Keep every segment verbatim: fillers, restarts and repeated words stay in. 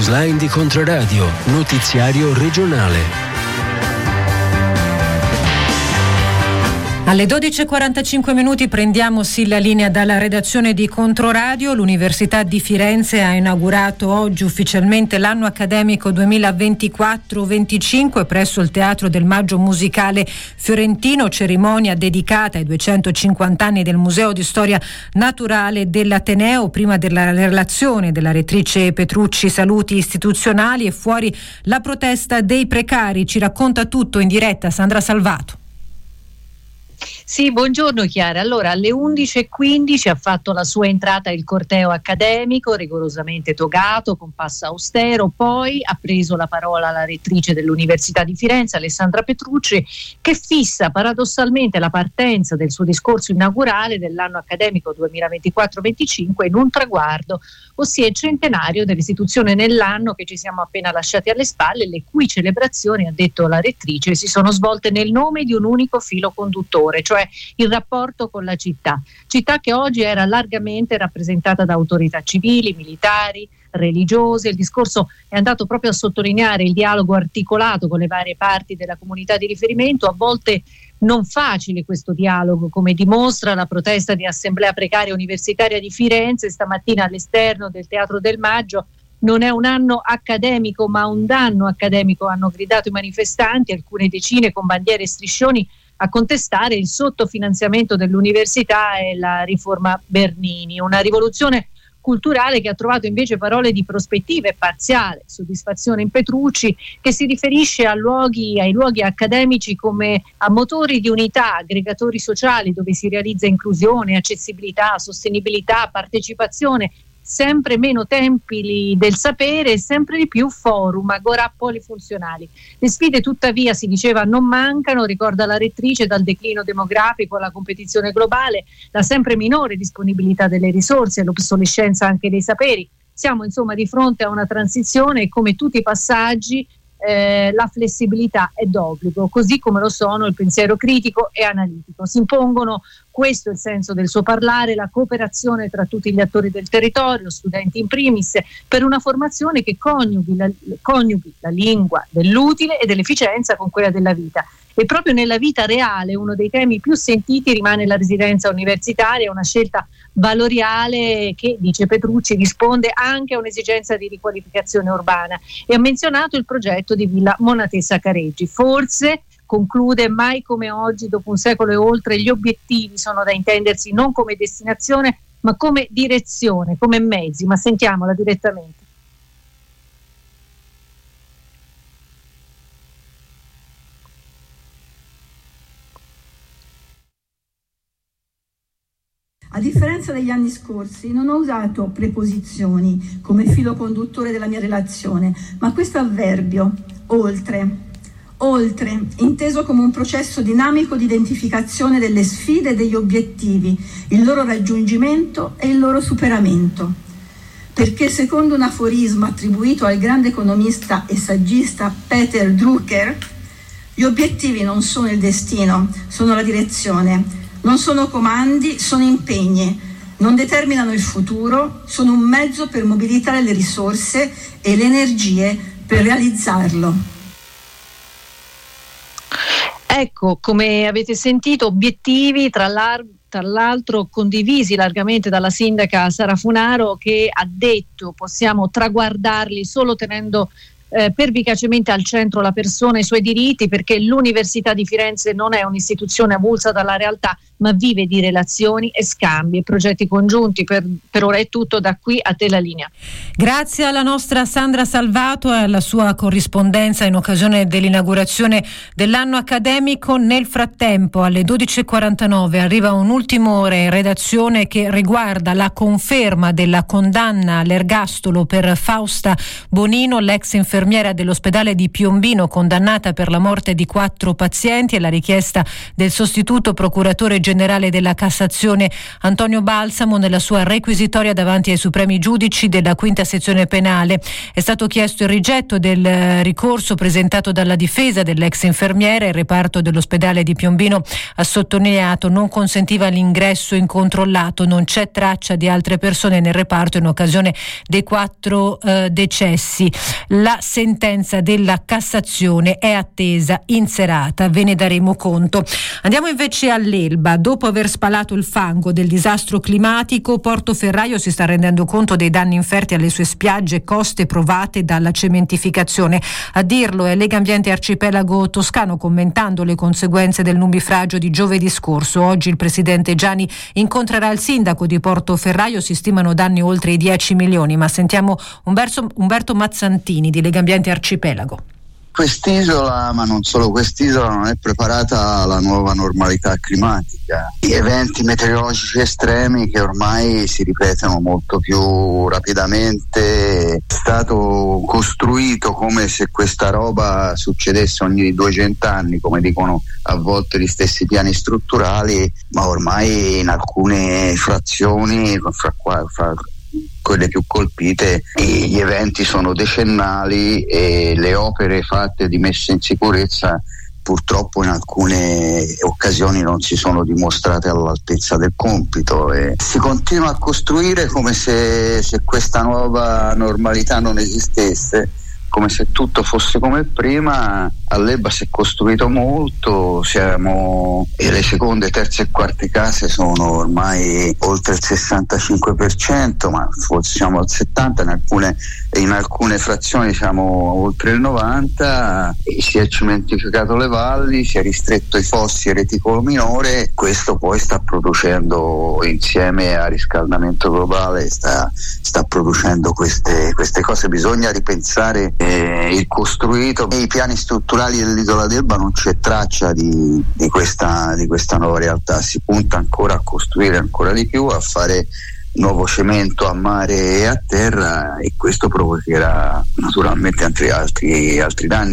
newsline di Controradio, notiziario regionale. Alle dodici e quarantacinque minuti prendiamo sì la linea dalla redazione di Controradio. L'Università di Firenze ha inaugurato oggi ufficialmente l'anno accademico duemilaventiquattro venticinque presso il Teatro del Maggio Musicale Fiorentino, cerimonia dedicata ai duecentocinquanta anni del Museo di Storia Naturale dell'Ateneo. Prima della relazione della rettrice Petrucci, saluti istituzionali e fuori la protesta dei precari. Ci racconta tutto in diretta Sandra Salvato. Sì, buongiorno Chiara. Allora, alle undici e quindici ha fatto la sua entrata il corteo accademico, rigorosamente togato, con passo austero. Poi ha preso la parola la rettrice dell'Università di Firenze, Alessandra Petrucci, che fissa paradossalmente la partenza del suo discorso inaugurale dell'anno accademico duemilaventiquattro venticinque in un traguardo, ossia il centenario dell'istituzione nell'anno che ci siamo appena lasciati alle spalle, le cui celebrazioni, ha detto la rettrice, si sono svolte nel nome di un unico filo conduttore, cioè il rapporto con la città, città che oggi era largamente rappresentata da autorità civili, militari, religiose. Il discorso è andato proprio a sottolineare il dialogo articolato con le varie parti della comunità di riferimento, a volte non facile questo dialogo, come dimostra la protesta di Assemblea Precaria Universitaria di Firenze stamattina all'esterno del Teatro del Maggio. Non è un anno accademico ma un danno accademico, hanno gridato i manifestanti, alcune decine con bandiere e striscioni, a contestare il sottofinanziamento dell'università e la riforma Bernini. Una rivoluzione culturale che ha trovato invece parole di prospettiva e parziale soddisfazione in Petrucci, che si riferisce a luoghi, ai luoghi accademici come a motori di unità, aggregatori sociali dove si realizza inclusione, accessibilità, sostenibilità, partecipazione, sempre meno templi del sapere e sempre di più forum, agorà polifunzionali. Le sfide tuttavia, si diceva, non mancano, ricorda la rettrice, dal declino demografico alla competizione globale, la sempre minore disponibilità delle risorse, l'obsolescenza anche dei saperi. Siamo insomma di fronte a una transizione e come tutti i passaggi eh, la flessibilità è d'obbligo, così come lo sono il pensiero critico e analitico. Si impongono, questo è il senso del suo parlare, la cooperazione tra tutti gli attori del territorio, studenti in primis, per una formazione che coniughi la, coniughi la lingua dell'utile e dell'efficienza con quella della vita. E proprio nella vita reale uno dei temi più sentiti rimane la residenza universitaria, una scelta valoriale che, dice Petrucci, risponde anche a un'esigenza di riqualificazione urbana, e ha menzionato il progetto di Villa Monatessa Careggi. Forse, conclude, mai come oggi, dopo un secolo e oltre, gli obiettivi sono da intendersi non come destinazione ma come direzione, come mezzi. Ma sentiamola direttamente. A differenza degli anni scorsi non ho usato preposizioni come filo conduttore della mia relazione, ma questo avverbio, oltre. Oltre, inteso come un processo dinamico di identificazione delle sfide e degli obiettivi, il loro raggiungimento e il loro superamento. Perché secondo un aforisma attribuito al grande economista e saggista Peter Drucker, gli obiettivi non sono il destino, sono la direzione. Non sono comandi, sono impegni, non determinano il futuro, sono un mezzo per mobilitare le risorse e le energie per realizzarlo. Ecco, come avete sentito, obiettivi tra l'altro tra l'altro condivisi largamente dalla sindaca Sara Funaro, che ha detto possiamo traguardarli solo tenendo Eh, pervicacemente al centro la persona e i suoi diritti, perché l'Università di Firenze non è un'istituzione avulsa dalla realtà, ma vive di relazioni e scambi e progetti congiunti. Per, per ora è tutto, da qui a te la linea. Grazie alla nostra Sandra Salvato e alla sua corrispondenza in occasione dell'inaugurazione dell'anno accademico. Nel frattempo, alle dodici e quarantanove arriva un ultimo ore in redazione che riguarda la conferma della condanna all'ergastolo per Fausta Bonino, l'ex infermiera infermiera dell'ospedale di Piombino condannata per la morte di quattro pazienti e la richiesta del sostituto procuratore generale della Cassazione Antonio Balsamo nella sua requisitoria davanti ai supremi giudici della quinta sezione penale. È stato chiesto il rigetto del ricorso presentato dalla difesa dell'ex infermiera. Il reparto dell'ospedale di Piombino ha sottolineato non consentiva l'ingresso incontrollato, non c'è traccia di altre persone nel reparto in occasione dei quattro eh, decessi. La sentenza della Cassazione è attesa in serata, ve ne daremo conto. Andiamo invece all'Elba. Dopo aver spalato il fango del disastro climatico, Portoferraio si sta rendendo conto dei danni inferti alle sue spiagge e coste provate dalla cementificazione. A dirlo è Legambiente Arcipelago Toscano, commentando le conseguenze del nubifragio di giovedì scorso. Oggi il presidente Gianni incontrerà il sindaco di Portoferraio, si stimano danni oltre i dieci milioni, ma sentiamo Umberto, Umberto Mazzantini di Legambiente Arcipelago. Quest'isola, ma non solo quest'isola, non è preparata alla nuova normalità climatica. Gli eventi meteorologici estremi che ormai si ripetono molto più rapidamente. È stato costruito come se questa roba succedesse ogni duecento anni, come dicono a volte gli stessi piani strutturali, ma ormai in alcune frazioni, fra, qua, fra quelle più colpite, gli eventi sono decennali e le opere fatte di messa in sicurezza purtroppo in alcune occasioni non si sono dimostrate all'altezza del compito e si continua a costruire come se, se questa nuova normalità non esistesse, come se tutto fosse come prima. All'Elba si è costruito molto, siamo e le seconde, terze e quarte case sono ormai oltre il sessantacinque per cento, ma forse siamo al settanta per cento, in alcune, in alcune frazioni siamo oltre il novanta per cento. Si è cementificato le valli, si è ristretto i fossi e reticolo minore. Questo poi sta producendo, insieme al riscaldamento globale, sta, sta producendo queste, queste cose. Bisogna ripensare eh, il costruito. Nei piani strutturali dell'isola d'Elba non c'è traccia di, di, questa, di questa nuova realtà. Si punta ancora a costruire ancora di più, a fare nuovo cemento a mare e a terra, e questo provocherà naturalmente altri, altri, altri danni.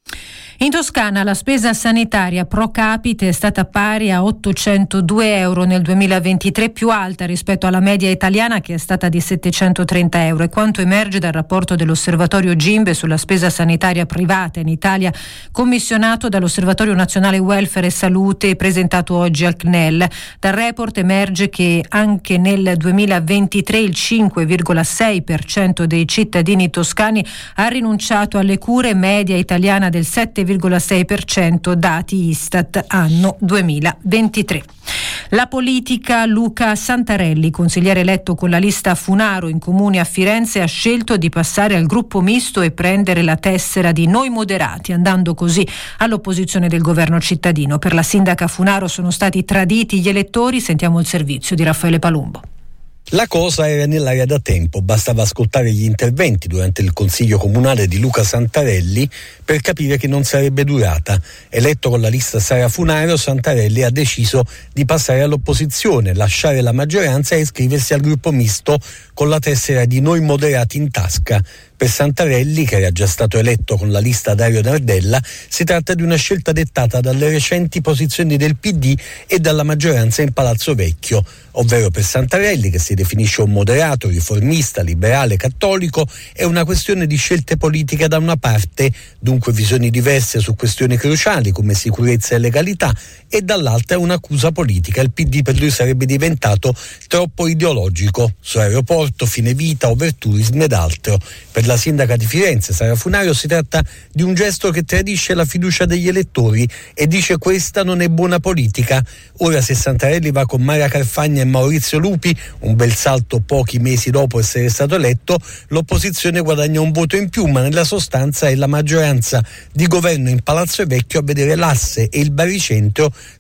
In Toscana la spesa sanitaria pro capite è stata pari a ottocentodue euro nel duemilaventitré, più alta rispetto alla media italiana che è stata di settecentotrenta euro. E quanto emerge dal rapporto dell'Osservatorio Gimbe sulla spesa sanitaria privata in Italia, commissionato dall'Osservatorio Nazionale Welfare e Salute, presentato oggi al C N E L. Dal report emerge che anche nel duemilaventitré il cinque virgola sei per cento dei cittadini toscani ha rinunciato alle cure, media italiana del sette virgola sei per cento, dati Istat anno duemilaventitré. La politica. Luca Santarelli, consigliere eletto con la lista Funaro in comune a Firenze, ha scelto di passare al gruppo misto e prendere la tessera di Noi Moderati, andando così all'opposizione del governo cittadino. Per la sindaca Funaro sono stati traditi gli elettori. Sentiamo il servizio di Raffaele Palumbo. La cosa era nell'aria da tempo, bastava ascoltare gli interventi durante il consiglio comunale di Luca Santarelli per capire che non sarebbe durata. Eletto con la lista Sara Funaro, Santarelli ha deciso di passare all'opposizione, lasciare la maggioranza e iscriversi al gruppo misto con la tessera di Noi Moderati in tasca. Per Santarelli, che era già stato eletto con la lista Dario Nardella, si tratta di una scelta dettata dalle recenti posizioni del P D e dalla maggioranza in Palazzo Vecchio. Ovvero per Santarelli, che si definisce un moderato, riformista, liberale, cattolico, è una questione di scelte politiche da una parte, dunque visioni diverse su questioni cruciali come sicurezza e legalità, e dall'altra è un'accusa politica. Il P D per lui sarebbe diventato troppo ideologico su aeroporto, fine vita, overtourism ed altro. Per la sindaca di Firenze, Sara Funaro, si tratta di un gesto che tradisce la fiducia degli elettori e dice questa non è buona politica. Ora, se Santarelli va con Mara Carfagna e Maurizio Lupi, un bel salto pochi mesi dopo essere stato eletto, l'opposizione guadagna un voto in più, ma nella sostanza è la maggioranza di governo in Palazzo Vecchio a vedere l'asse e il baricentro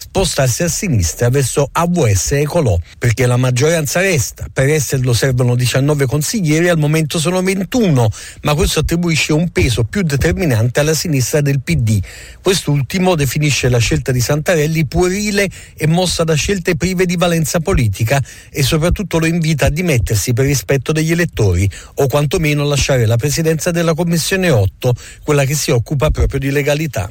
spostarsi a sinistra verso A V S e Colò, perché la maggioranza resta. Per esserlo servono diciannove consiglieri, al momento sono ventuno, ma questo attribuisce un peso più determinante alla sinistra del P D. Quest'ultimo definisce la scelta di Santarelli puerile e mossa da scelte prive di valenza politica e soprattutto lo invita a dimettersi per rispetto degli elettori o quantomeno a lasciare la presidenza della Commissione otto, quella che si occupa proprio di legalità.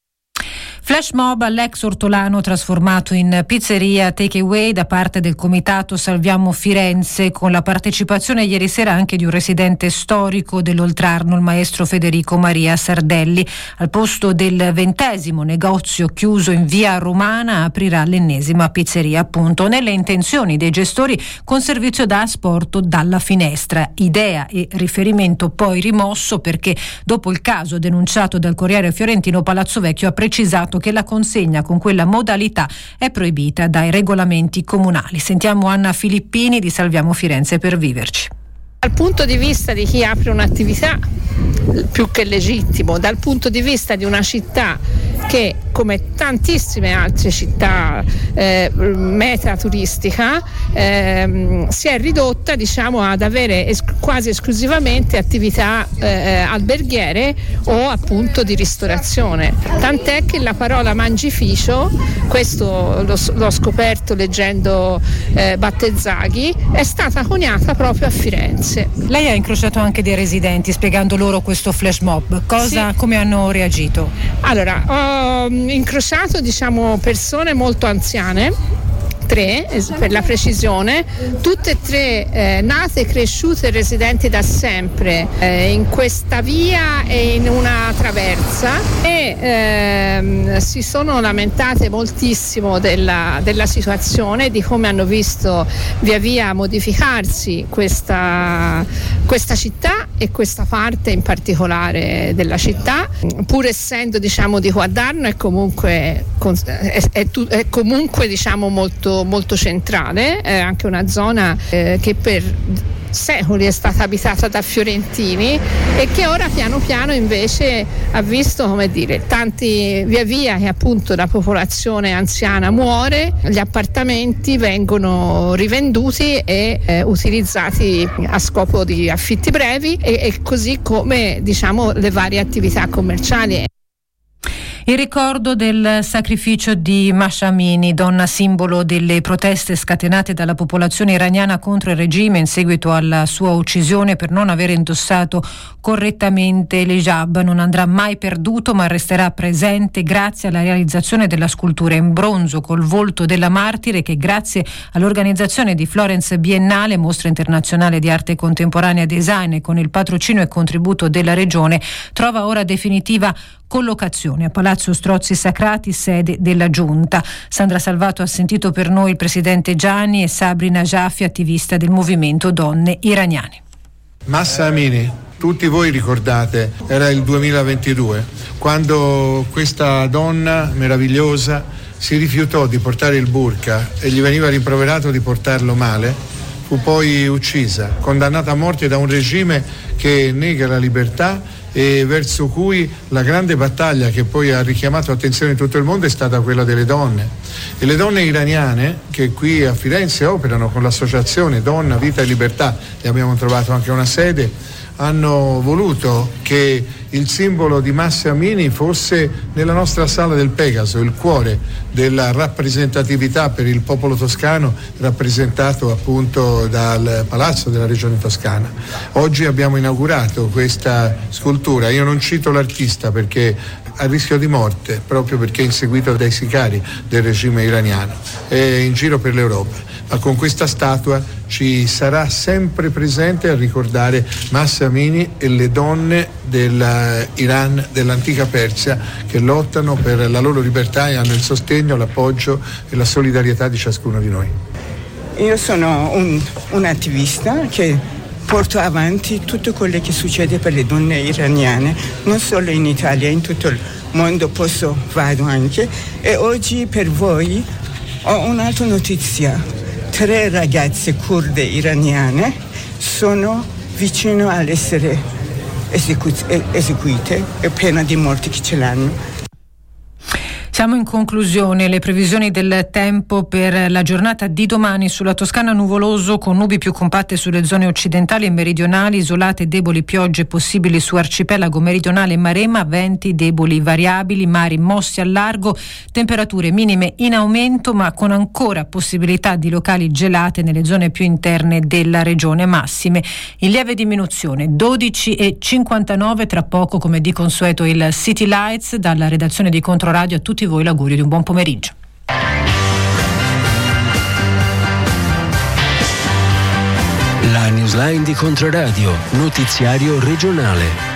Flash mob all'ex ortolano trasformato in pizzeria take away da parte del comitato Salviamo Firenze, con la partecipazione ieri sera anche di un residente storico dell'Oltrarno, il maestro Federico Maria Sardelli. Al posto del ventesimo negozio chiuso in via Romana aprirà l'ennesima pizzeria, appunto nelle intenzioni dei gestori, con servizio da asporto dalla finestra. Idea e riferimento poi rimosso perché dopo il caso denunciato dal Corriere Fiorentino, Palazzo Vecchio ha precisato che la consegna con quella modalità è proibita dai regolamenti comunali. Sentiamo Anna Filippini di Salviamo Firenze per viverci. Dal punto di vista di chi apre un'attività, più che legittimo, dal punto di vista di una città che, come tantissime altre città eh, meta turistica, eh, si è ridotta, diciamo, ad avere es- quasi esclusivamente attività eh, alberghiere o appunto di ristorazione. Tant'è che la parola mangificio, questo l'ho, l'ho scoperto leggendo eh, Battezaghi, è stata coniata proprio a Firenze. Lei ha incrociato anche dei residenti spiegando loro questo flash mob. Cosa, sì. Come hanno reagito? Allora, ho incrociato, diciamo, persone molto anziane, tre per la precisione, tutte e tre eh, nate e cresciute residenti da sempre eh, in questa via e in una traversa, e ehm, si sono lamentate moltissimo della, della situazione, di come hanno visto via via modificarsi questa, questa città e questa parte in particolare della città, pur essendo, diciamo, di Guaddarno, è comunque è, è, è comunque diciamo molto molto centrale, è anche una zona eh, che per secoli è stata abitata da fiorentini e che ora piano piano invece ha visto, come dire, tanti via via che appunto la popolazione anziana muore, gli appartamenti vengono rivenduti e eh, utilizzati a scopo di affitti brevi e, e così come, diciamo, le varie attività commerciali. Il ricordo del sacrificio di Mahsa Amini, donna simbolo delle proteste scatenate dalla popolazione iraniana contro il regime in seguito alla sua uccisione per non aver indossato correttamente l'hijab, non andrà mai perduto ma resterà presente grazie alla realizzazione della scultura in bronzo col volto della martire che, grazie all'organizzazione di Florence Biennale, mostra internazionale di arte contemporanea e design, e con il patrocinio e contributo della regione, trova ora definitiva collocazione a Palazzo Strozzi Sacrati, sede della Giunta. Sandra Salvato ha sentito per noi il presidente Gianni e Sabri Najafi, attivista del movimento Donne Iraniane. Mahsa Amini, tutti voi ricordate, era il duemilaventidue, quando questa donna meravigliosa si rifiutò di portare il burqa e gli veniva rimproverato di portarlo male, fu poi uccisa, condannata a morte da un regime che nega la libertà e verso cui la grande battaglia che poi ha richiamato l'attenzione di tutto il mondo è stata quella delle donne. E le donne iraniane che qui a Firenze operano con l'associazione Donna, Vita e Libertà, e abbiamo trovato anche una sede, hanno voluto che il simbolo di Mahsa Amini fosse nella nostra sala del Pegaso, il cuore della rappresentatività per il popolo toscano, rappresentato appunto dal Palazzo della Regione Toscana. Oggi abbiamo inaugurato questa scultura, io non cito l'artista perché a rischio di morte, proprio perché è inseguito dai sicari del regime iraniano, è in giro per l'Europa, ma con questa statua ci sarà sempre presente a ricordare Mahsa Amini e le donne dell'Iran, dell'antica Persia, che lottano per la loro libertà e hanno il sostegno, l'appoggio e la solidarietà di ciascuno di noi. Io sono un, un attivista che porto avanti tutto quello che succede per le donne iraniane, non solo in Italia, in tutto il mondo posso, vado anche, e oggi per voi ho un'altra notizia. Tre ragazze kurde iraniane sono vicino all'essere esecu- eseguite e pena di morte che ce l'hanno. Siamo in conclusione. Le previsioni del tempo per la giornata di domani: sulla Toscana nuvoloso con nubi più compatte sulle zone occidentali e meridionali, isolate e deboli piogge possibili su arcipelago meridionale e Maremma, venti deboli variabili, mari mossi al largo, temperature minime in aumento ma con ancora possibilità di locali gelate nelle zone più interne della regione, massime in lieve diminuzione dodici e cinquantanove. Tra poco, come di consueto, il City Lights. Dalla redazione di Controradio a tutti voi l'augurio di un buon pomeriggio. La newsline di Controradio, notiziario regionale.